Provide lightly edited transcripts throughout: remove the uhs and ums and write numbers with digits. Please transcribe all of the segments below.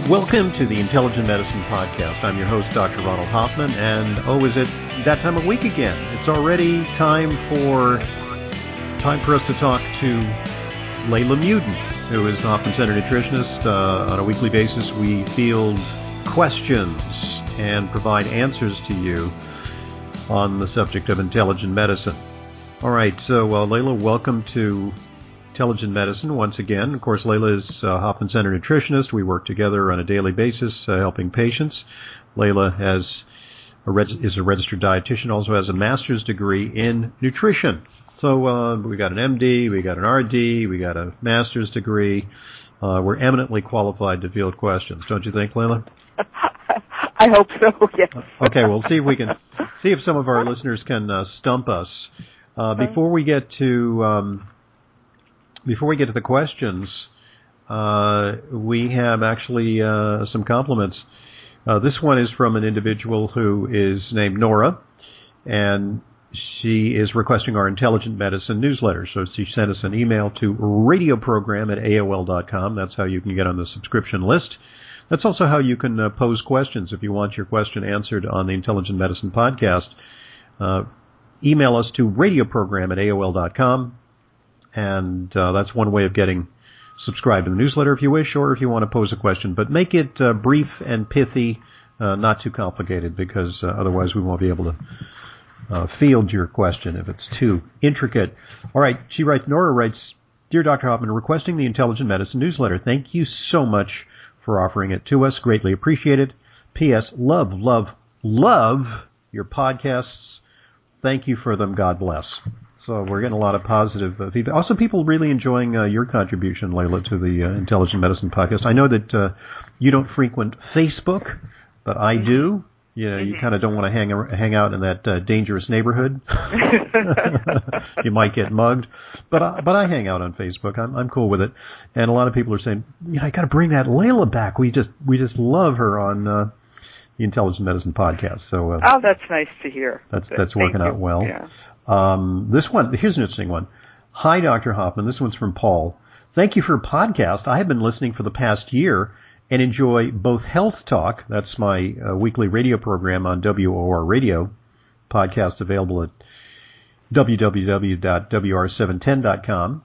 Welcome to the Intelligent Medicine Podcast. I'm your host, Dr. Ronald Hoffman, and is it that time of week again? It's already time for us to talk to Layla Muden, who is the Hoffman Center nutritionist. On a weekly basis, we field questions and provide answers to you on the subject of intelligent medicine. All right, so Layla, welcome to Intelligent Medicine once again. Of course, Layla is a Hoffman Center nutritionist. We work together on a daily basis helping patients. Layla is a registered dietitian, also has a master's degree in nutrition. So we got an MD, we got an RD, we got a master's degree. We're eminently qualified to field questions, don't you think, Layla? I hope so, yes. Okay, we'll see if some of our listeners can stump us. Before we get to the questions, we have actually some compliments. This one is from an individual who is named Nora, and she is requesting our Intelligent Medicine newsletter. So she sent us an email to radioprogram@aol.com. That's how you can get on the subscription list. That's also how you can pose questions if you want your question answered on the Intelligent Medicine podcast. Email us to radioprogram@aol.com. And that's one way of getting subscribed to the newsletter if you wish, or if you want to pose a question. But make it brief and pithy, not too complicated, because otherwise we won't be able to field your question if it's too intricate. All right, Nora writes, Dear Dr. Hoffman, requesting the Intelligent Medicine newsletter. Thank you so much for offering it to us. Greatly appreciated. P.S. Love your podcasts. Thank you for them. God bless. So we're getting a lot of positive feedback. Also, people really enjoying your contribution, Layla, to the Intelligent Medicine podcast. I know that you don't frequent Facebook, but I do. You kind of don't want to hang out in that dangerous neighborhood. You might get mugged. But I hang out on Facebook. I'm cool with it. And a lot of people are saying, I got to bring that Layla back. We just love her on the Intelligent Medicine podcast. So that's nice to hear. That's working out well. Yeah. This one, here's an interesting one. Hi, Dr. Hoffman. This one's from Paul. Thank you for your podcast. I have been listening for the past year and enjoy both Health Talk, that's my weekly radio program on WOR Radio, podcast available at www.wr710.com.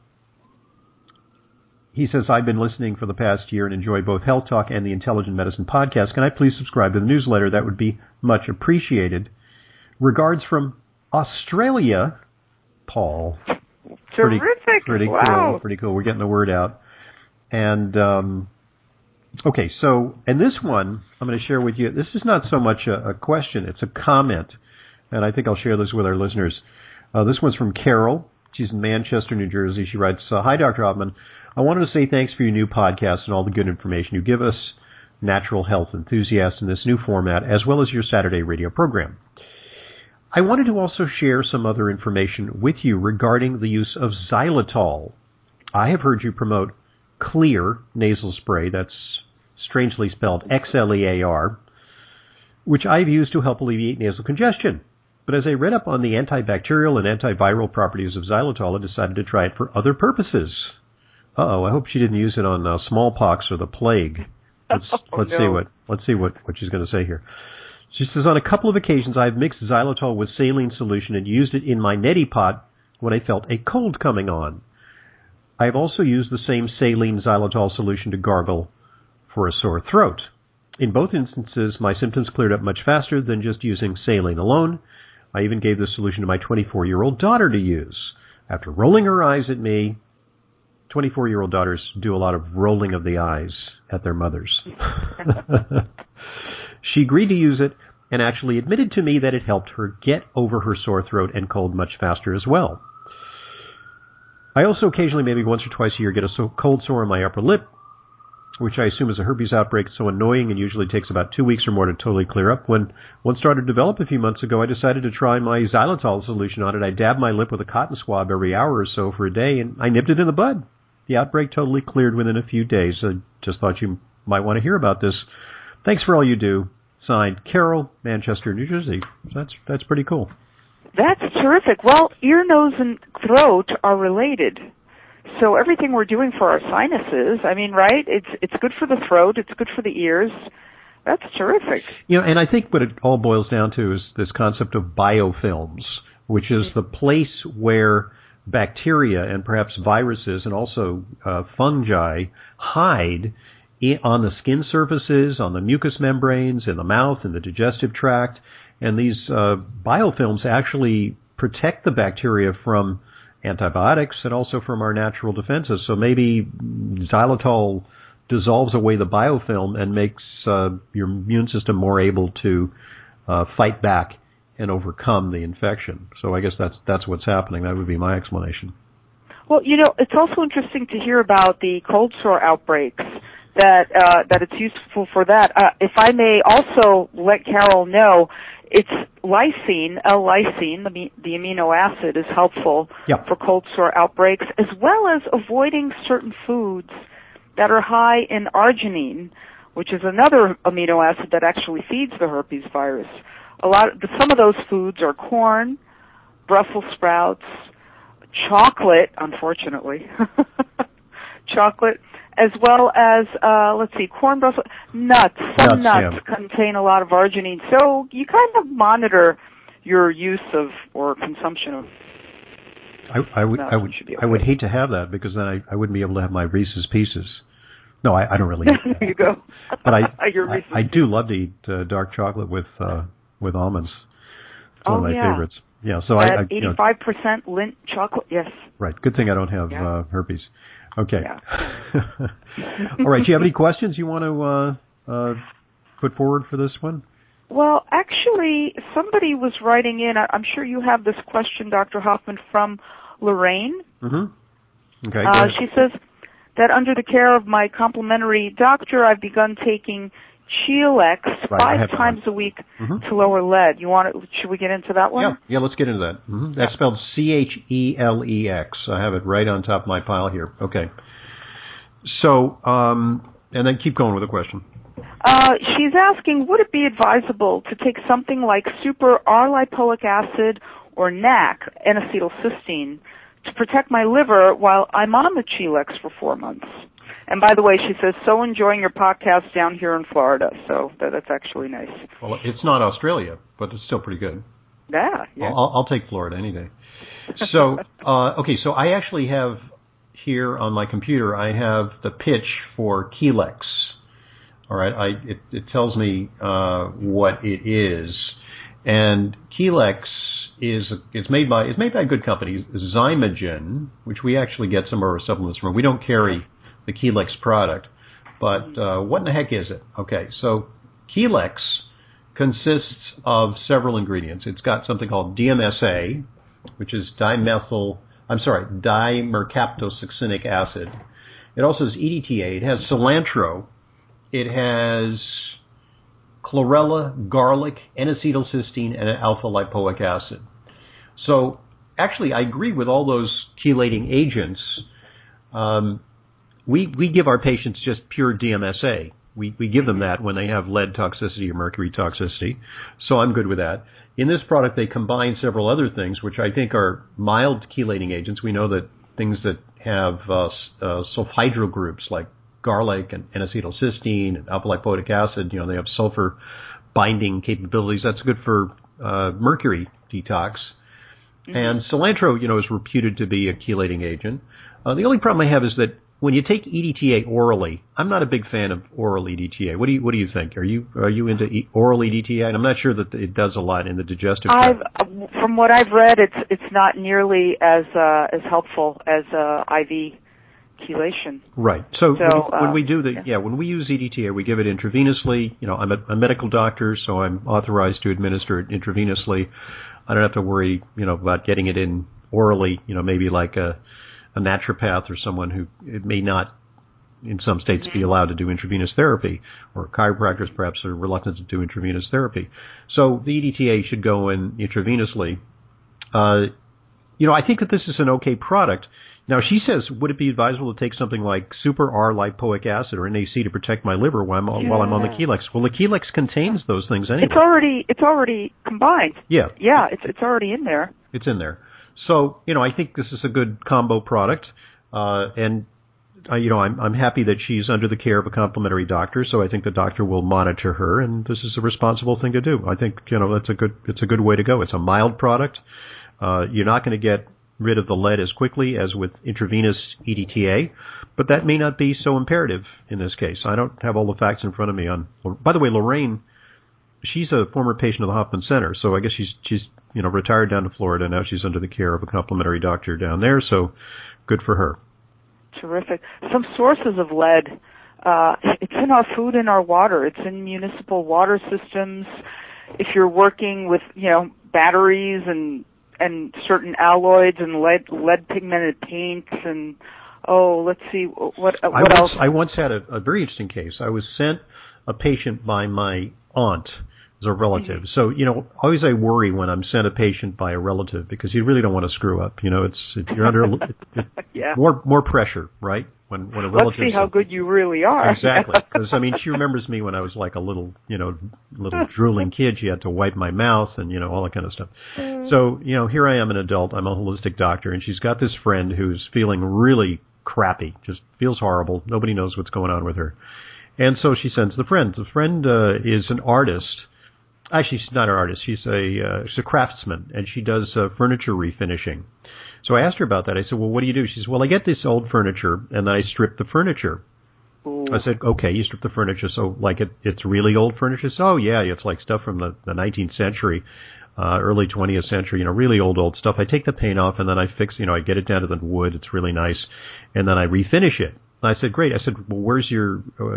He says, I've been listening for the past year and enjoy both Health Talk and the Intelligent Medicine podcast. Can I please subscribe to the newsletter? That would be much appreciated. Regards from Australia, Paul. Terrific. Pretty wow. cool. Pretty cool. We're getting the word out. And, okay, so, and this one I'm going to share with you. This is not so much a question, it's a comment. And I think I'll share this with our listeners. This one's from Carol. She's in Manchester, New Jersey. She writes, Hi, Dr. Hoffman. I wanted to say thanks for your new podcast and all the good information you give us, natural health enthusiasts, in this new format, as well as your Saturday radio program. I wanted to also share some other information with you regarding the use of xylitol. I have heard you promote Xlear nasal spray, that's strangely spelled Xlear, which I've used to help alleviate nasal congestion. But as I read up on the antibacterial and antiviral properties of xylitol, I decided to try it for other purposes. I hope she didn't use it on smallpox or the plague. Let's see what she's going to say here. She says, on a couple of occasions, I've mixed xylitol with saline solution and used it in my neti pot when I felt a cold coming on. I have also used the same saline xylitol solution to gargle for a sore throat. In both instances, my symptoms cleared up much faster than just using saline alone. I even gave this solution to my 24-year-old daughter to use. After rolling her eyes at me, 24-year-old daughters do a lot of rolling of the eyes at their mothers. She agreed to use it and actually admitted to me that it helped her get over her sore throat and cold much faster as well. I also occasionally, maybe once or twice a year, get a cold sore on my upper lip, which I assume is a herpes outbreak, so annoying and usually takes about 2 weeks or more to totally clear up. When one started to develop a few months ago, I decided to try my xylitol solution on it. I dabbed my lip with a cotton swab every hour or so for a day, and I nipped it in the bud. The outbreak totally cleared within a few days. I just thought you might want to hear about this. Thanks for all you do. Signed, Carol, Manchester, New Jersey. That's pretty cool. That's terrific. Well, ear, nose, and throat are related. So everything we're doing for our sinuses, I mean, right? It's good for the throat. It's good for the ears. That's terrific. And I think what it all boils down to is this concept of biofilms, which is the place where bacteria and perhaps viruses and also fungi hide on the skin surfaces, on the mucous membranes, in the mouth, in the digestive tract. And these biofilms actually protect the bacteria from antibiotics and also from our natural defenses. So maybe xylitol dissolves away the biofilm and makes your immune system more able to fight back and overcome the infection. So I guess that's what's happening. That would be my explanation. Well, it's also interesting to hear about the cold sore outbreaks, that it's useful for that. If I may also let Carol know, it's lysine, L-lysine, the amino acid, is helpful for cold sore outbreaks, as well as avoiding certain foods that are high in arginine, which is another amino acid that actually feeds the herpes virus. Some of those foods are corn, Brussels sprouts, chocolate, unfortunately, chocolate, as well as corn, Brussels nuts. Some nuts contain a lot of arginine, so you kind of monitor your use of or consumption of. I would hate to have that, because then I wouldn't be able to have my Reese's Pieces. No, I don't really. There you go. But I do love to eat dark chocolate with almonds. It's one of my favorites. Yeah, so at 85% Lindt chocolate. Yes. Right. Good thing I don't have herpes. Okay. Yeah. All right. Do you have any questions you want to put forward for this one? Well, actually, somebody was writing in. I'm sure you have this question, Dr. Hoffman, from Lorraine. Mm-hmm. Okay. She says that under the care of my complimentary doctor, I've begun taking Chilex 5 times a week to lower lead. Should we get into that one? Yeah, let's get into that. Mm-hmm. That's spelled Chelex. I have it right on top of my pile here. Okay. So, and then keep going with the question. She's asking, would it be advisable to take something like super R-lipoic acid or NAC, N-acetylcysteine, to protect my liver while I'm on the Chilex for 4 months? And by the way, she says, so enjoying your podcast down here in Florida. So that's actually nice. Well, it's not Australia, but it's still pretty good. Yeah. I'll take Florida any day. So, okay, so I actually have here on my computer, I have the pitch for Chelex. All right, it tells me what it is. And Chelex it's made by a good company, Zymogen, which we actually get some of our supplements from. We don't carry the Chelex product, but what in the heck is it? Okay, so Chelex consists of several ingredients. It's got something called DMSA, which is dimercaptosuccinic acid. It also has EDTA. It has cilantro. It has chlorella, garlic, N-acetylcysteine, and alpha-lipoic acid. So actually, I agree with all those chelating agents. We give our patients just pure DMSA. We give them that when they have lead toxicity or mercury toxicity. So I'm good with that. In this product, they combine several other things, which I think are mild chelating agents. We know that things that have sulfhydryl groups like garlic and N-acetylcysteine and alpha-lipoic acid, they have sulfur binding capabilities. That's good for mercury detox. Mm-hmm. And cilantro, is reputed to be a chelating agent. The only problem I have is that when you take EDTA orally, I'm not a big fan of oral EDTA. What do you think? Are you into oral EDTA? And I'm not sure that it does a lot in the digestive tract. From what I've read, it's not nearly as helpful as IV chelation. Right. So when we do when we use EDTA, we give it intravenously. I'm a medical doctor, so I'm authorized to administer it intravenously. I don't have to worry, about getting it in orally. Maybe like a naturopath or someone who it may not, in some states, be allowed to do intravenous therapy, or chiropractors perhaps are reluctant to do intravenous therapy. So the EDTA should go in intravenously. I think that this is an okay product. Now, she says, would it be advisable to take something like super R-lipoic acid or NAC to protect my liver while I'm on the Chelex? Well, the Chelex contains those things anyway. It's already combined. Yeah. Yeah, it's already in there. It's in there. So, I think this is a good combo product. And I'm happy that she's under the care of a complementary doctor, so I think the doctor will monitor her, and this is a responsible thing to do. I think, it's a good way to go. It's a mild product. You're not going to get rid of the lead as quickly as with intravenous EDTA, but that may not be so imperative in this case. I don't have all the facts in front of me by the way, Lorraine, she's a former patient of the Hoffman Center, so I guess she's retired down to Florida. Now she's under the care of a complementary doctor down there, so good for her. Terrific. Some sources of lead, it's in our food and our water. It's in municipal water systems. If you're working with, batteries and certain alloys and lead pigmented paints and, let's see, what else? I once had a very interesting case. I was sent a patient by my aunt as a relative. So, always I worry when I'm sent a patient by a relative because you really don't want to screw up. You're under yeah. more pressure, right? When a relative. Let's see how good you really are. Exactly. Because, she remembers me when I was like a little drooling kid. She had to wipe my mouth and, all that kind of stuff. So, here I am an adult. I'm a holistic doctor, and she's got this friend who's feeling really crappy, just feels horrible. Nobody knows what's going on with her. And so she sends the friend. The friend is an artist. Actually, she's not an artist. She's a craftsman, and she does furniture refinishing. So I asked her about that. I said, well, what do you do? She says, well, I get this old furniture, and then I strip the furniture. Ooh. I said, okay, you strip the furniture. So, it's really old furniture? So, oh, yeah, it's like stuff from the 19th century, early 20th century, really old stuff. I take the paint off, and then I fix, I get it down to the wood. It's really nice. And then I refinish it. And I said, great. I said, well, where's your,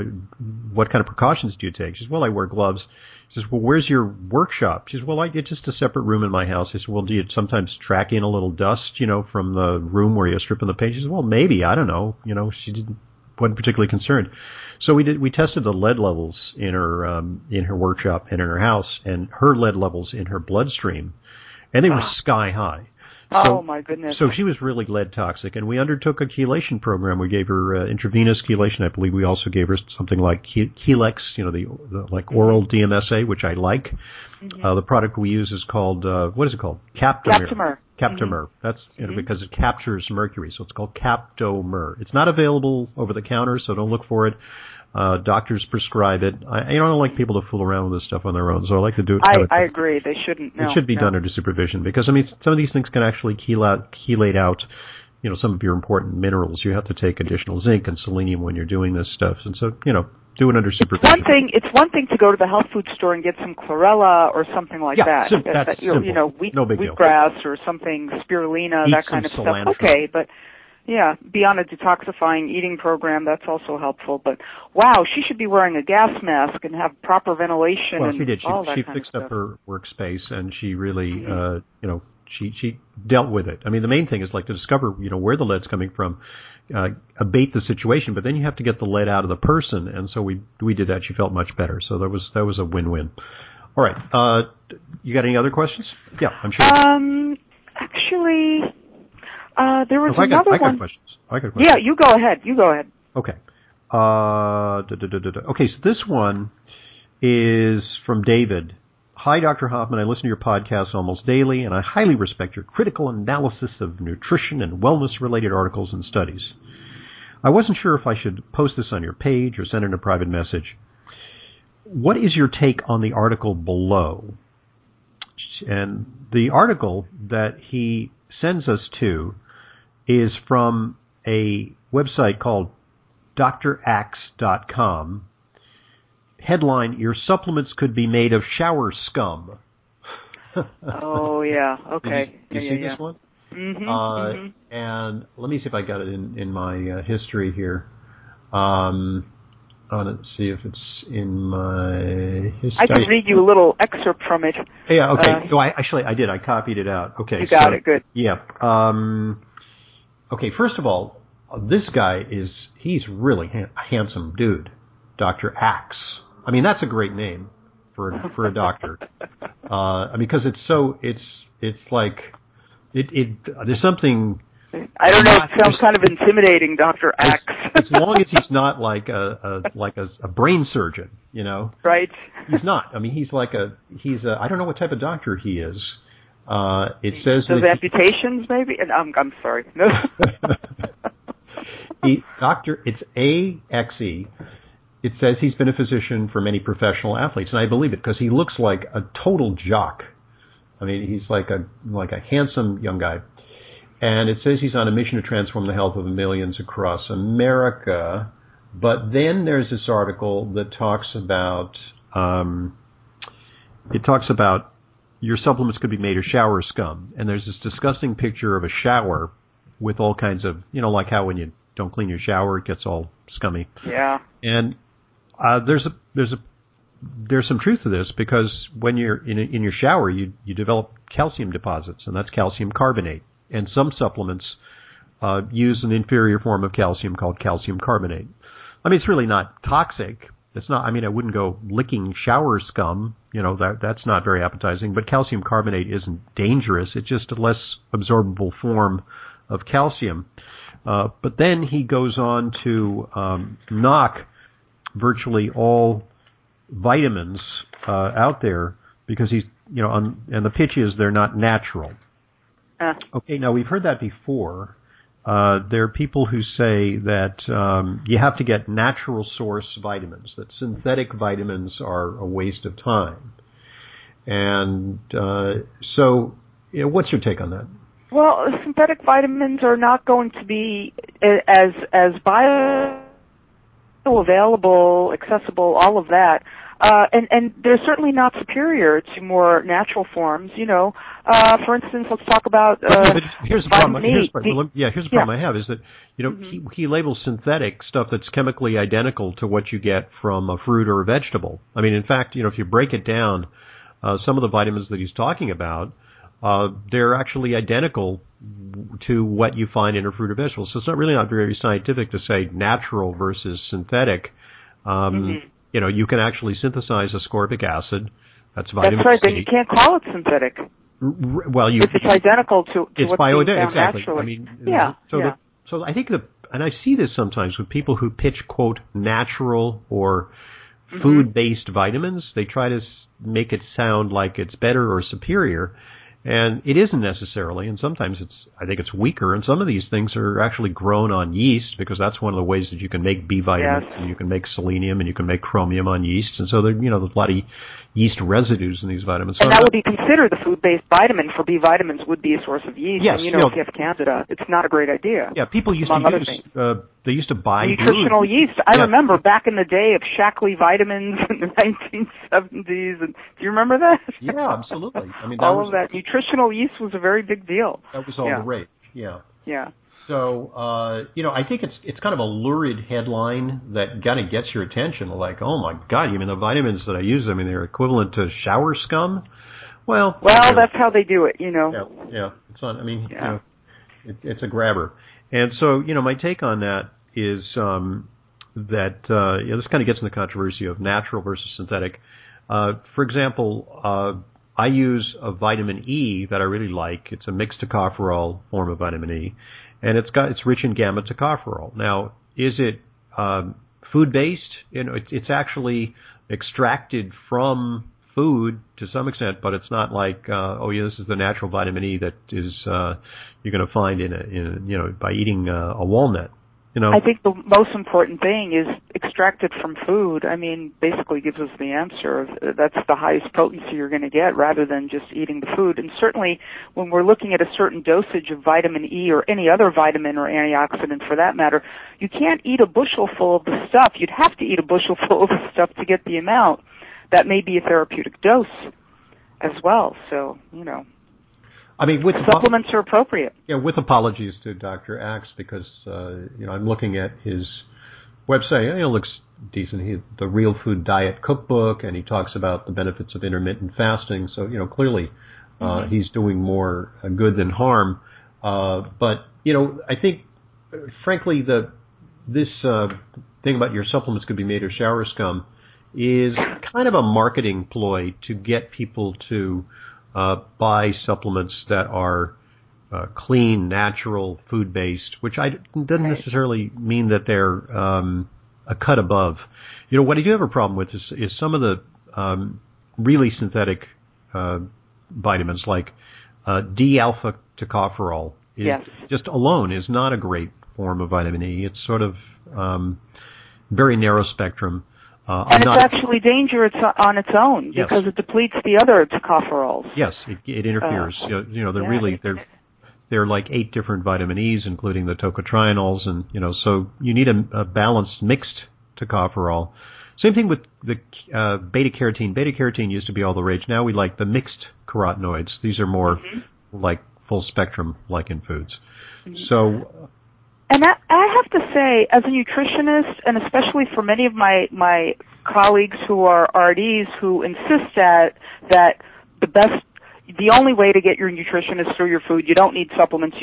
what kind of precautions do you take? She says, well, I wear gloves. She says, well, where's your workshop? She says, well, I get just a separate room in my house. I said, well, do you sometimes track in a little dust, from the room where you're stripping the paint? She says, well, maybe. I don't know. She wasn't particularly concerned. So we tested the lead levels in her workshop and in her house, and her lead levels in her bloodstream, and they were sky high. Oh, my goodness. So she was really lead toxic, and we undertook a chelation program. We gave her intravenous chelation. I believe we also gave her something like Chelex, the like oral DMSA, which I like. Mm-hmm. The product we use is called, what is it called? Captomer. Captomer. Mm-hmm. That's because it captures mercury, so it's called Captomer. It's not available over the counter, so don't look for it. Doctors prescribe it. I don't like people to fool around with this stuff on their own, so I like to do it. I agree. They shouldn't. No, it should be done under supervision because, some of these things can actually chelate out, some of your important minerals. You have to take additional zinc and selenium when you're doing this stuff. And so, do it under supervision. It's one thing to go to the health food store and get some chlorella or something like that. That's simple. Wheatgrass or something, spirulina, that kind of cilantro. Stuff. Okay, but yeah, be on a detoxifying eating program. That's also helpful. But wow, she should be wearing a gas mask and have proper ventilation. Well, she did. She fixed up her workspace, and she really, she dealt with it. The main thing is to discover, where the lead's coming from, abate the situation, but then you have to get the lead out of the person, and so we did that. She felt much better. So that was a win-win. All right. You got any other questions? Yeah, I'm sure. Actually. There was another one. I got questions. Yeah, you go ahead. Okay. Okay, so this one is from David. Hi, Dr. Hoffman. I listen to your podcast almost daily, and I highly respect your critical analysis of nutrition and wellness-related articles and studies. I wasn't sure if I should post this on your page or send in a private message. What is your take on the article below? And the article that he sends us to is from a website called draxe.com. Headline, your supplements could be made of shower scum. Oh, yeah. Okay. Did you see this one? Mm-hmm. And let me see if I got it in my history here. Let's see if it's in my history. I can read you a little excerpt from it. Yeah, okay. So I did. I copied it out. Okay. You got it. Good. Yeah. Okay, first of all, this guy he's really a handsome dude, Dr. Axe. That's a great name for a doctor. Because it's like, there's something. I don't know. It sounds kind of intimidating, Dr. Axe. As long as he's not like a brain surgeon, Right. He's not. He's I don't know what type of doctor he is. It says those amputations, maybe. I'm sorry. No. It's AXE. It says he's been a physician for many professional athletes, and I believe it because he looks like a total jock. I mean, he's like a handsome young guy. And it says he's on a mission to transform the health of millions across America. But then there's this article that talks about your supplements could be made of shower scum. And there's this disgusting picture of a shower with all kinds of, like how when you don't clean your shower, it gets all scummy. Yeah. And there's some truth to this because when you're in your shower, you develop calcium deposits, and that's calcium carbonate. And some supplements use an inferior form of calcium called calcium carbonate. I mean, it's really not toxic. It's not. I mean, I wouldn't go licking shower scum. That's not very appetizing. But calcium carbonate isn't dangerous. It's just a less absorbable form of calcium. But then he goes on to knock virtually all vitamins out there because he's, and the pitch is they're not natural. Okay, now we've heard that before. There are people who say that you have to get natural source vitamins, that synthetic vitamins are a waste of time. And so, what's your take on that? Well, synthetic vitamins are not going to be as bioavailable, accessible, all of that. And they're certainly not superior to more natural forms. For instance, let's talk about here's the problem. Here's the problem I have is that he labels synthetic stuff that's chemically identical to what you get from a fruit or a vegetable. I mean, in fact, if you break it down, some of the vitamins that he's talking about, they're actually identical to what you find in a fruit or vegetable. So it's not very scientific to say natural versus synthetic. You can actually synthesize ascorbic acid. That's vitamin That's right. C. Then you can't call it synthetic. If it's identical to what's being found exactly. naturally. I mean, so I think and I see this sometimes with people who pitch quote natural or food-based vitamins. They try to make it sound like it's better or superior. And it isn't necessarily, and sometimes I think it's weaker, and some of these things are actually grown on yeast because that's one of the ways that you can make B vitamins, and you can make selenium, and you can make chromium on yeast, and so there's a lot of yeast residues in these vitamins. So and that would be considered the food-based vitamin for B vitamins would be a source of yeast. Yes, and if you have Candida, it's not a great idea. Yeah, people used to use, they used to buy nutritional yeast. I remember back in the day of Shaklee vitamins in the 1970s. And do you remember that? Yeah, absolutely. I mean, all of that. Nutritional yeast was a very big deal. That was all the rage. Yeah. Yeah. So, I think it's kind of a lurid headline that kind of gets your attention. Like, oh my God, you mean the vitamins that I use? I mean, they're equivalent to shower scum. Well, that's how they do it. Yeah. It's not. I mean, it's a grabber. And so, my take on that is that this kind of gets in the controversy of natural versus synthetic. For example, I use a vitamin E that I really like. It's a mixed tocopherol form of vitamin E. And it's rich in gamma tocopherol. Now, is it food based? It's actually extracted from food to some extent, but it's not like this is the natural vitamin E that is you're going to find in by eating a walnut. I think the most important thing is extracted from food. I mean, basically gives us the answer. That's the highest potency you're going to get rather than just eating the food. And certainly when we're looking at a certain dosage of vitamin E or any other vitamin or antioxidant for that matter, you can't eat a bushel full of the stuff. You'd have to eat a bushel full of the stuff to get the amount. That may be a therapeutic dose as well. So, I mean, supplements are appropriate. Yeah, with apologies to Dr. Axe because I'm looking at his website. It looks decent. The Real Food Diet Cookbook, and he talks about the benefits of intermittent fasting. So clearly he's doing more good than harm. But I think, frankly, this thing about your supplements could be made of shower scum is kind of a marketing ploy to get people to buy supplements that are clean, natural, food-based, which doesn't necessarily mean that they're a cut above. What I do have a problem with is some of the really synthetic vitamins, like D-alpha tocopherol, just alone is not a great form of vitamin E. It's sort of very narrow spectrum. And it's actually dangerous on its own because it depletes the other tocopherols. Yes, it interferes. They're like 8 different vitamin E's, including the tocotrienols, and so you need a balanced mixed tocopherol. Same thing with the beta carotene. Beta carotene used to be all the rage. Now we like the mixed carotenoids. These are more like full spectrum, like in foods. So. And I have to say, as a nutritionist, and especially for many of my colleagues who are RDs who insist that the only way to get your nutrition is through your food. You don't need supplements.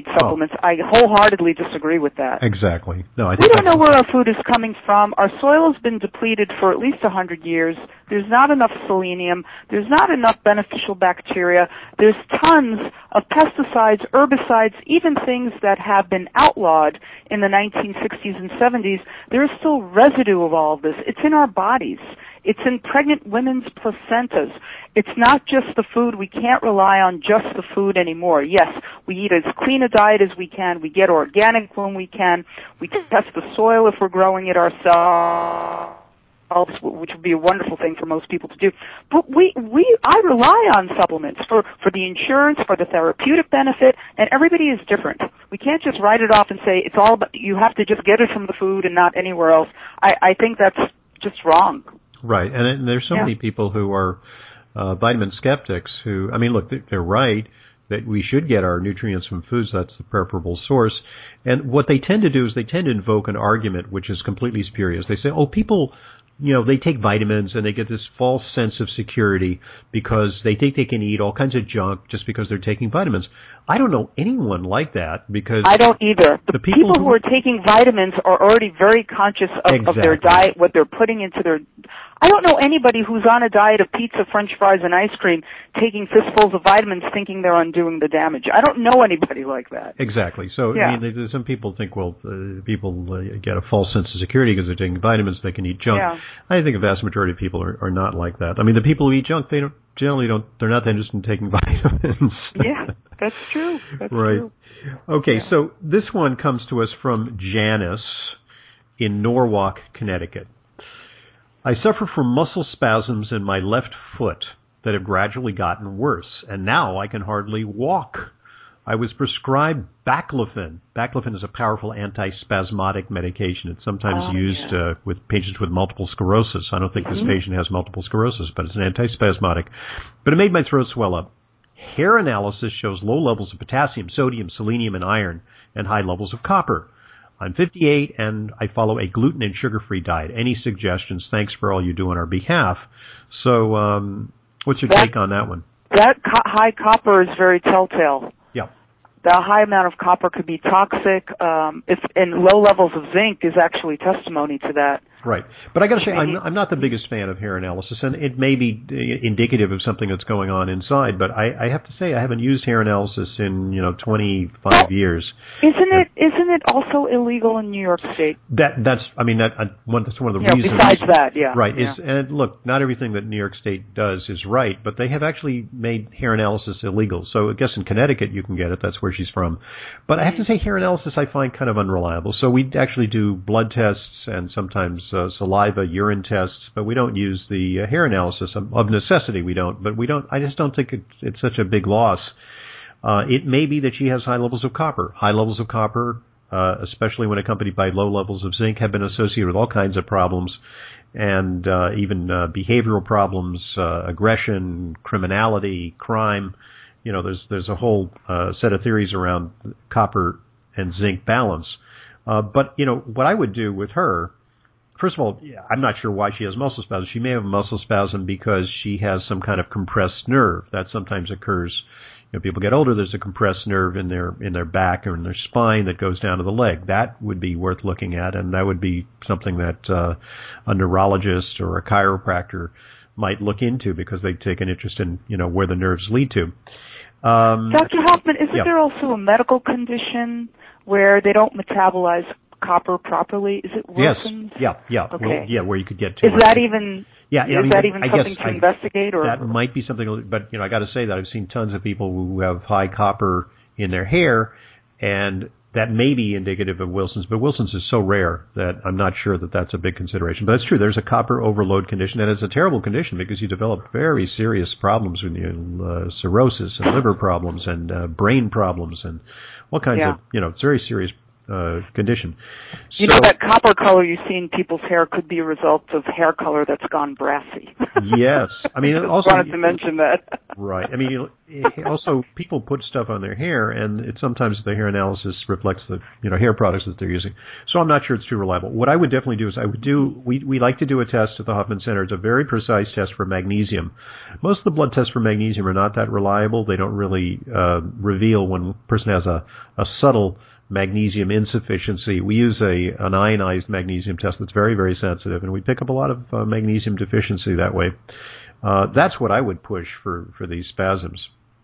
I wholeheartedly disagree with that. Exactly. No, we don't know where our food is coming from. Our soil has been depleted for at least 100 years. There's not enough selenium. There's not enough beneficial bacteria. There's tons of pesticides, herbicides, even things that have been outlawed in the 1960s and 70s. There is still residue of all of this. It's in our bodies. It's in pregnant women's placentas. It's not just the food. We can't rely on just the food anymore. Yes, we eat as clean a diet as we can. We get organic when we can. We test the soil if we're growing it ourselves, which would be a wonderful thing for most people to do. But I rely on supplements for the insurance, for the therapeutic benefit, and everybody is different. We can't just write it off and say it's all about, you have to just get it from the food and not anywhere else. I think that's just wrong. Right, and there's so many people who are vitamin skeptics who, look, they're right that we should get our nutrients from foods. That's the preferable source. And what they tend to do is they tend to invoke an argument which is completely spurious. They say, people, they take vitamins and they get this false sense of security because they think they can eat all kinds of junk just because they're taking vitamins. I don't know anyone like that because... I don't either. The people who are taking vitamins are already very conscious of their diet, what they're putting into their... I don't know anybody who's on a diet of pizza, French fries, and ice cream taking fistfuls of vitamins thinking they're undoing the damage. I don't know anybody like that. Exactly. So, some people think, people get a false sense of security because they're taking vitamins, they can eat junk. Yeah. I think a vast majority of people are not like that. The people who eat junk, they're not that interested in taking vitamins. Yeah, that's true. That's true. Okay, so this one comes to us from Janice in Norwalk, Connecticut. I suffer from muscle spasms in my left foot that have gradually gotten worse, and now I can hardly walk. I was prescribed baclofen. Baclofen is a powerful antispasmodic medication. It's sometimes used with patients with multiple sclerosis. I don't think this patient has multiple sclerosis, but it's an antispasmodic. But it made my throat swell up. Hair analysis shows low levels of potassium, sodium, selenium, and iron, and high levels of copper. I'm 58, and I follow a gluten and sugar-free diet. Any suggestions? Thanks for all you do on our behalf. So what's your take on that one? That high copper is very telltale. Yeah. The high amount of copper could be toxic, and low levels of zinc is actually testimony to that. Right. But I got to say, I'm not the biggest fan of hair analysis, and it may be indicative of something that's going on inside, but I have to say I haven't used hair analysis in, 25 years. Isn't it also illegal in New York State? That's one of the reasons. Besides that, yeah. Right. Yeah. And look, not everything that New York State does is right, but they have actually made hair analysis illegal. So I guess in Connecticut you can get it. That's where she's from. But I have to say hair analysis I find kind of unreliable. So we actually do blood tests and sometimes saliva, urine tests, but we don't use the hair analysis. Of necessity we don't, but I just don't think it's such a big loss. It may be that she has high levels of copper. High levels of copper, especially when accompanied by low levels of zinc, have been associated with all kinds of problems, and even behavioral problems, aggression, criminality, crime. There's a whole set of theories around copper and zinc balance. But what I would do with her, first of all, I'm not sure why she has muscle spasm. She may have a muscle spasm because she has some kind of compressed nerve. That sometimes occurs. People get older, there's a compressed nerve in their back or in their spine that goes down to the leg. That would be worth looking at, and that would be something that a neurologist or a chiropractor might look into because they take an interest in where the nerves lead to. Dr. Hoffman, isn't there also a medical condition where they don't metabolize copper properly? Is it Wilson's? Yes. Yeah. Okay. Well, where you could get to. Is that even? Yeah, is that even something to investigate? Or that might be something, but I got to say that I've seen tons of people who have high copper in their hair, and that may be indicative of Wilson's, but Wilson's is so rare that I'm not sure that that's a big consideration. But it's true. There's a copper overload condition, and it's a terrible condition because you develop very serious problems with cirrhosis and liver problems and brain problems and all kinds of, it's a very serious condition. You know, that copper color you see in people's hair could be a result of hair color that's gone brassy. Yes. I mean, I also wanted to mention that. Right. I mean, also people put stuff on their hair, and sometimes the hair analysis reflects the hair products that they're using. So I'm not sure it's too reliable. What I would definitely do is we like to do a test at the Hoffman Center. It's a very precise test for magnesium. Most of the blood tests for magnesium are not that reliable. They don't really reveal when a person has a subtle magnesium insufficiency. We use an ionized magnesium test that's very, very sensitive, and we pick up a lot of magnesium deficiency that way. That's what I would push for these spasms.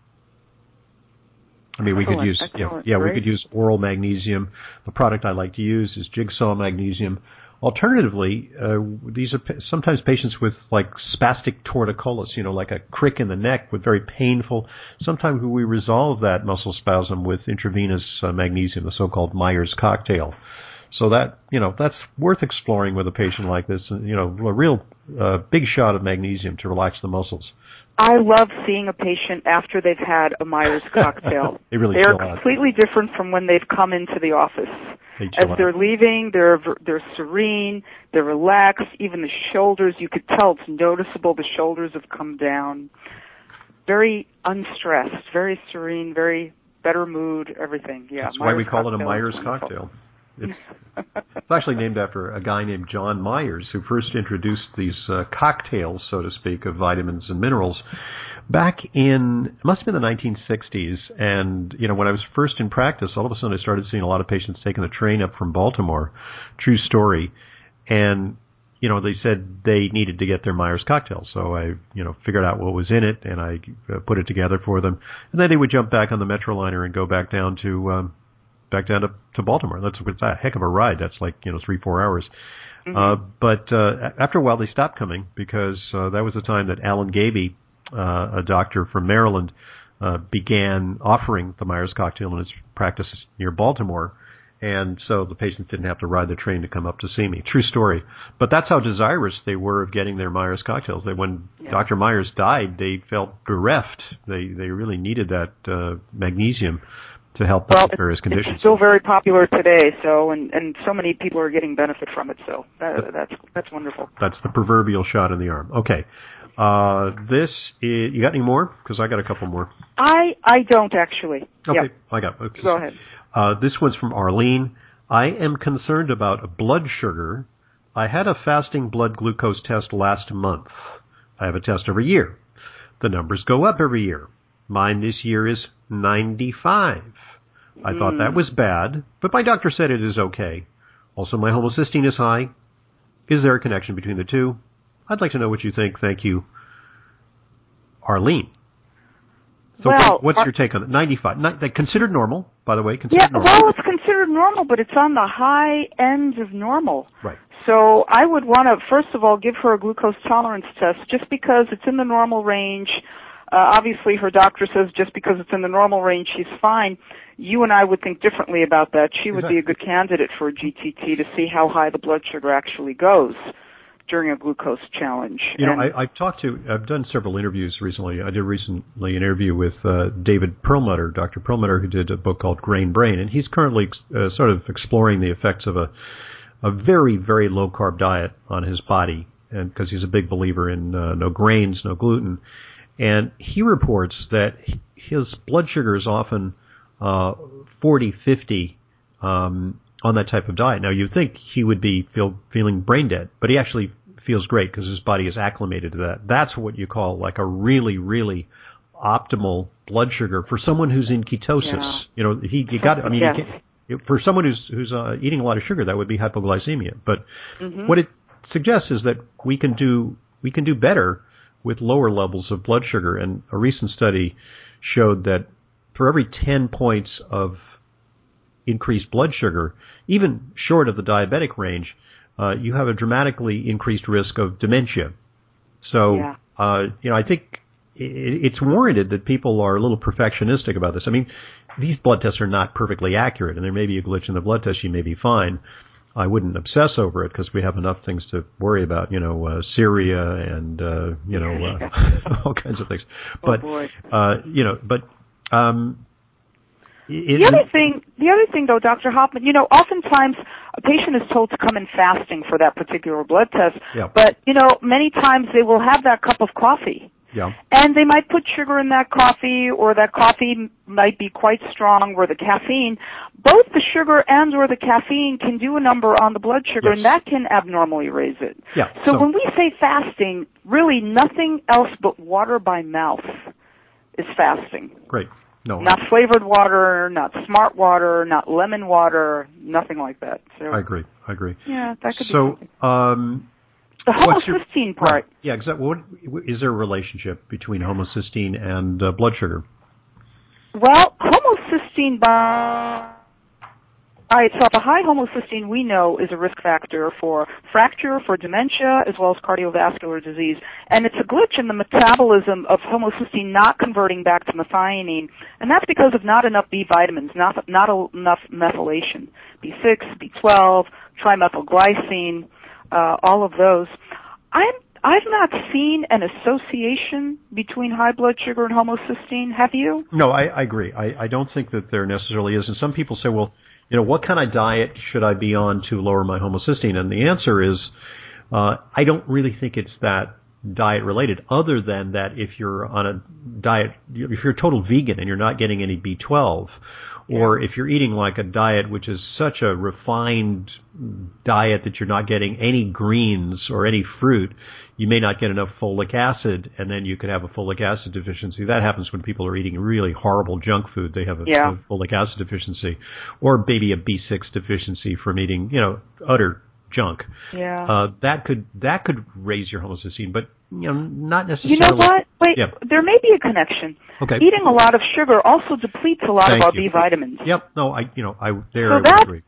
I mean, we could use we could use oral magnesium. The product I like to use is Jigsaw Magnesium. Alternatively, these are sometimes patients with like spastic torticollis, like a crick in the neck with very painful. Sometimes we resolve that muscle spasm with intravenous magnesium, the so-called Myers cocktail. So that's worth exploring with a patient like this. A real big shot of magnesium to relax the muscles. I love seeing a patient after they've had a Myers cocktail. They're completely different from when they've come into the office. As they're leaving, they're serene, they're relaxed. Even the shoulders, you could tell it's noticeable. The shoulders have come down. Very unstressed, very serene, very better mood, everything. Yeah. That's why we call it a Myers cocktail. It's actually named after a guy named John Myers, who first introduced these cocktails, so to speak, of vitamins and minerals back in, it must have been the 1960s. And, when I was first in practice, all of a sudden I started seeing a lot of patients taking the train up from Baltimore. True story. And, they said they needed to get their Myers cocktail. So I, figured out what was in it, and I put it together for them. And then they would jump back on the Metroliner and go back down to Baltimore. That's a heck of a ride. That's like 3-4 hours. Mm-hmm. But after a while, they stopped coming because that was the time that Alan Gaby, a doctor from Maryland, began offering the Myers cocktail in his practice near Baltimore, and so the patients didn't have to ride the train to come up to see me. True story. But that's how desirous they were of getting their Myers cocktails. When Dr. Myers died, they felt bereft. They really needed that magnesium to help with various conditions. It's still very popular today, so and so many people are getting benefit from it. So that's wonderful. That's the proverbial shot in the arm. Okay, you got any more? Because I got a couple more. I don't actually. Okay, yep. I got. Okay. Go ahead. This one's from Arlene. I am concerned about blood sugar. I had a fasting blood glucose test last month. I have a test every year. The numbers go up every year. Mine this year is 95. I thought that was bad, but my doctor said it is okay. Also, my homocysteine is high. Is there a connection between the two? I'd like to know what you think. Thank you, Arlene. So what's your take on it? 95. Considered normal, by the way. Normal. Well, it's considered normal, but it's on the high end of normal. Right. So I would want to, first of all, give her a glucose tolerance test just because it's in the normal range. Obviously, her doctor says just because it's in the normal range, she's fine. You and I would think differently about that. She would be a good candidate for a GTT to see how high the blood sugar actually goes during a glucose challenge. I've done several interviews recently. I did recently an interview with David Perlmutter, Dr. Perlmutter, who did a book called Grain Brain, and he's currently sort of exploring the effects of a very, very low-carb diet on his body, and because he's a big believer in no grains, no gluten. And he reports that his blood sugar is often 40, 50 on that type of diet. Now, you'd think he would be feeling brain dead, but he actually feels great because his body is acclimated to that. That's what you call like a really, really optimal blood sugar for someone who's in ketosis. For someone who's eating a lot of sugar, that would be hypoglycemia. But what it suggests is that we can do better with lower levels of blood sugar. And a recent study showed that for every 10 points of increased blood sugar, even short of the diabetic range, you have a dramatically increased risk of dementia. So, I think it's warranted that people are a little perfectionistic about this. I mean, these blood tests are not perfectly accurate, and there may be a glitch in the blood test. You may be fine. I wouldn't obsess over it because we have enough things to worry about, Syria and, all kinds of things. But, boy. The other thing though, Dr. Hoffman, oftentimes a patient is told to come in fasting for that particular blood test, but, many times they will have that cup of coffee. Yeah. And they might put sugar in that coffee, or that coffee might be quite strong, or the caffeine. Both the sugar and or the caffeine can do a number on the blood sugar, and that can abnormally raise it. Yeah. So when we say fasting, really nothing else but water by mouth is fasting. Great. No. Not flavored water, not smart water, not lemon water, nothing like that. So, I agree. Yeah, that could be something. The homocysteine part. Right. Yeah, exactly. Is there a relationship between homocysteine and blood sugar? Well, homocysteine by itself, a high homocysteine we know is a risk factor for fracture, for dementia, as well as cardiovascular disease. And it's a glitch in the metabolism of homocysteine not converting back to methionine. And that's because of not enough B vitamins, not enough methylation. B6, B12, trimethylglycine, all of those. I've not seen an association between high blood sugar and homocysteine. Have you? No, I agree. I don't think that there necessarily is. And some people say, well, what kind of diet should I be on to lower my homocysteine? And the answer is, I don't really think it's that diet related, other than that if you're on a diet, if you're a total vegan and you're not getting any B12, or if you're eating like a diet which is such a refined diet that you're not getting any greens or any fruit, you may not get enough folic acid, and then you could have a folic acid deficiency. That happens when people are eating really horrible junk food. They have a folic acid deficiency, or maybe a B6 deficiency from eating, utter junk. Yeah. That could raise your homocysteine, but not necessarily. You know what? Wait, there may be a connection. Okay. Eating a lot of sugar also depletes a lot of our B vitamins. Yep. No, I that agree.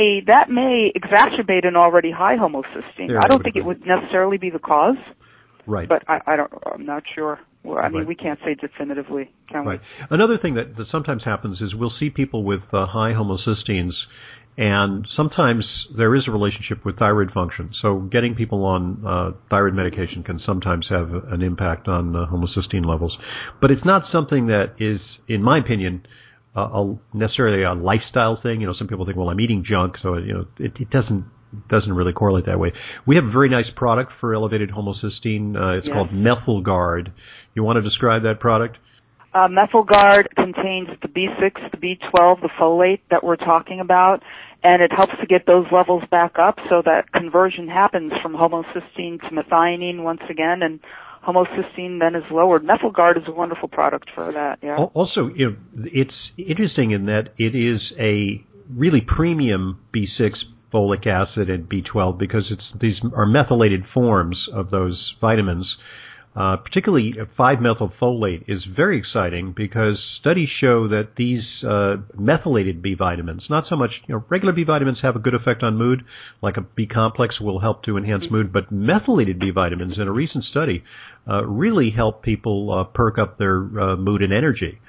may exacerbate an already high homocysteine. I don't think it would necessarily be the cause. Right. But I'm not sure. Well, I mean, we can't say definitively, can we? Right. Another thing that sometimes happens is we'll see people with high homocysteines, and sometimes there is a relationship with thyroid function. So getting people on thyroid medication can sometimes have an impact on homocysteine levels. But it's not something that is, in my opinion, necessarily a lifestyle thing. Some people think, well, I'm eating junk, so it doesn't really correlate that way. We have a very nice product for elevated homocysteine. It's called Methylguard. You want to describe that product? Methylguard contains the B6, the B12, the folate that we're talking about, and it helps to get those levels back up so that conversion happens from homocysteine to methionine once again, and homocysteine then is lowered. Methylguard is a wonderful product for that, yeah. Also, it's interesting in that it is a really premium B6, folic acid, and B12 because these are methylated forms of those vitamins. Particularly 5-methylfolate is very exciting because studies show that these methylated B vitamins, not so much, regular B vitamins have a good effect on mood, like a B complex will help to enhance mood, but methylated B vitamins in a recent study really help people perk up their mood and energy.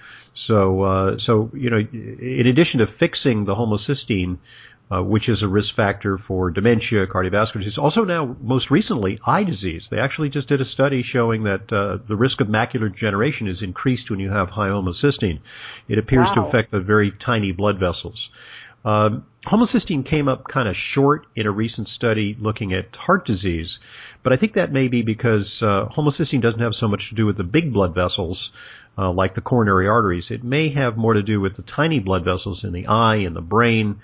So in addition to fixing the homocysteine, which is a risk factor for dementia, cardiovascular disease. Also now, most recently, eye disease. They actually just did a study showing that the risk of macular degeneration is increased when you have high homocysteine. It appears to affect the very tiny blood vessels. Homocysteine came up kind of short in a recent study looking at heart disease, but I think that may be because homocysteine doesn't have so much to do with the big blood vessels, like the coronary arteries. It may have more to do with the tiny blood vessels in the eye and the brain,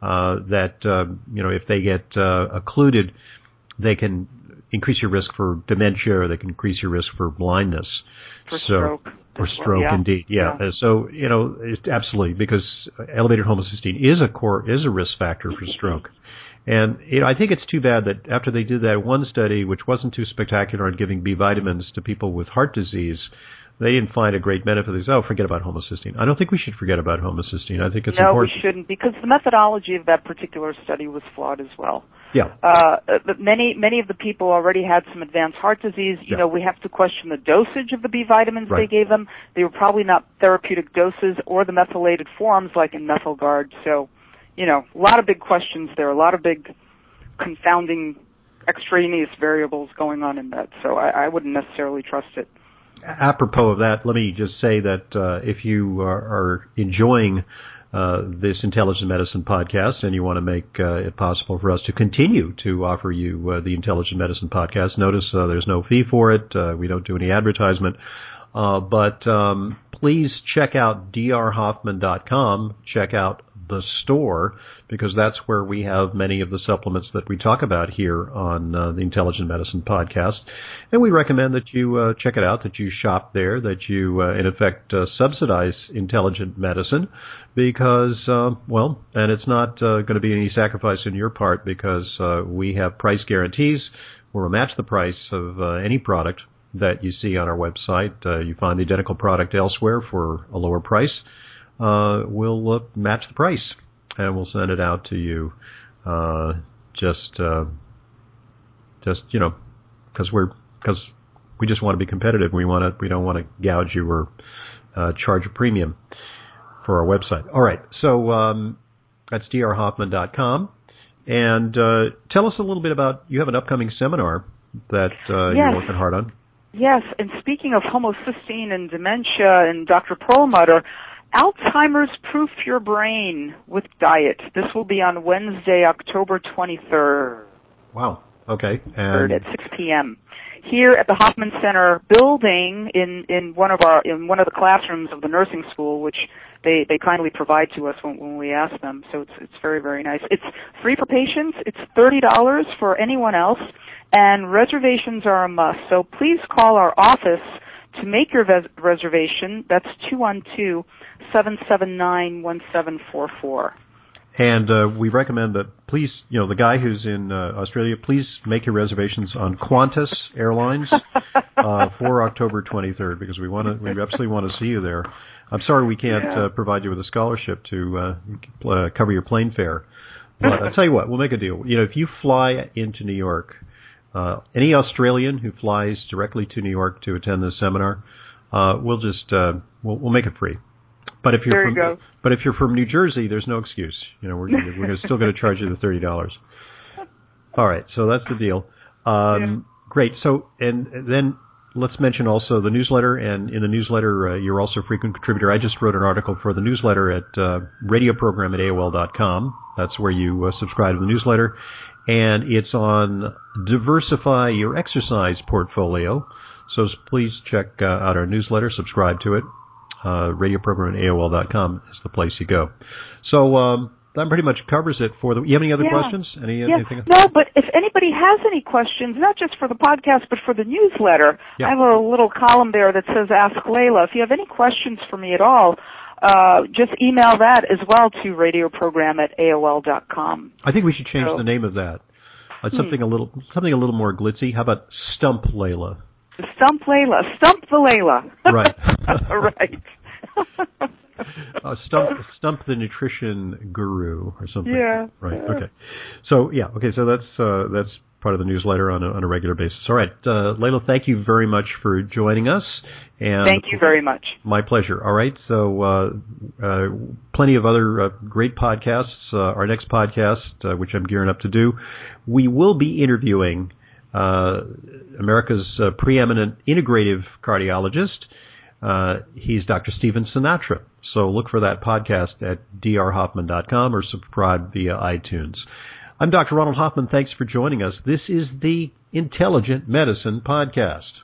if they get occluded, they can increase your risk for dementia, or they can increase your risk for blindness. For stroke. For stroke, indeed. Yeah. So, it's absolutely, because elevated homocysteine is a risk factor for stroke. And, I think it's too bad that after they did that one study, which wasn't too spectacular on giving B vitamins to people with heart disease, they didn't find a great benefit. They said, forget about homocysteine. I don't think we should forget about homocysteine. I think it's important. No, we shouldn't, because the methodology of that particular study was flawed as well. Yeah. Many of the people already had some advanced heart disease. You know, we have to question the dosage of the B vitamins they gave them. They were probably not therapeutic doses or the methylated forms like in Methylguard. So, you know, a lot of big questions there, a lot of big confounding extraneous variables going on in that. So I wouldn't necessarily trust it. Apropos of that, let me just say that if you are enjoying this Intelligent Medicine podcast and you want to make it possible for us to continue to offer you the Intelligent Medicine podcast, notice there's no fee for it. We don't do any advertisement. But please check out drhoffman.com. Check out the store, because that's where we have many of the supplements that we talk about here on the Intelligent Medicine podcast. And we recommend that you check it out, that you shop there, that you, in effect, subsidize intelligent medicine, because, and it's not going to be any sacrifice on your part, because we have price guarantees where we'll match the price of any product that you see on our website. You find the identical product elsewhere for a lower price. We'll match the price, and we'll send it out to you. Just because we just want to be competitive. We don't want to gouge you or charge a premium for our website. All right, so that's drhoffman.com, and tell us a little bit about. You have an upcoming seminar that you're working hard on. Yes, and speaking of homocysteine and dementia and Dr. Perlmutter, Alzheimer's Proof Your Brain with Diet. This will be on Wednesday, October 23rd. Wow. Okay. And at 6 p.m. here at the Hoffman Center building in one of the classrooms of the nursing school, which they kindly provide to us when we ask them. So it's very, very nice. It's free for patients. It's $30 for anyone else, and reservations are a must. So please call our office to make your reservation. That's 212-779-1744. And we recommend that, please, the guy who's in Australia, please make your reservations on Qantas Airlines for October 23rd, because we absolutely want to see you there. I'm sorry we can't provide you with a scholarship to cover your plane fare, but I'll tell you what, we'll make a deal. If you fly into New York, any Australian who flies directly to New York to attend this seminar, we'll make it free. But if you're from New Jersey, there's no excuse. We're still going to charge you the $30. All right, so that's the deal. Great. So, and then let's mention also the newsletter. And in the newsletter, you're also a frequent contributor. I just wrote an article for the newsletter at radioprogram@AOL.com. That's where you subscribe to the newsletter. And it's on diversify your exercise portfolio. So please check out our newsletter, subscribe to it. Radioprogram@AOL.com is the place you go. So that pretty much covers it for the. You have any other questions? Anything? No, but if anybody has any questions, not just for the podcast but for the newsletter, I have a little column there that says Ask Layla. If you have any questions for me at all, just email that as well to radioprogram@AOL.com. I think we should change the name of that. Something a little more glitzy. How about Stump Layla? Stump Layla. Stump the Layla. Right. Right. Stump the nutrition guru or something. Yeah. Right. Okay. So So that's part of the newsletter on a regular basis. All right, Layla, thank you very much for joining us. And thank you very much. My pleasure. All right. So plenty of other great podcasts. Our next podcast, which I'm gearing up to do, we will be interviewing America's preeminent integrative cardiologist. He's Dr. Stephen Sinatra. So look for that podcast at drhoffman.com or subscribe via iTunes. I'm Dr. Ronald Hoffman. Thanks for joining us. This is the Intelligent Medicine Podcast.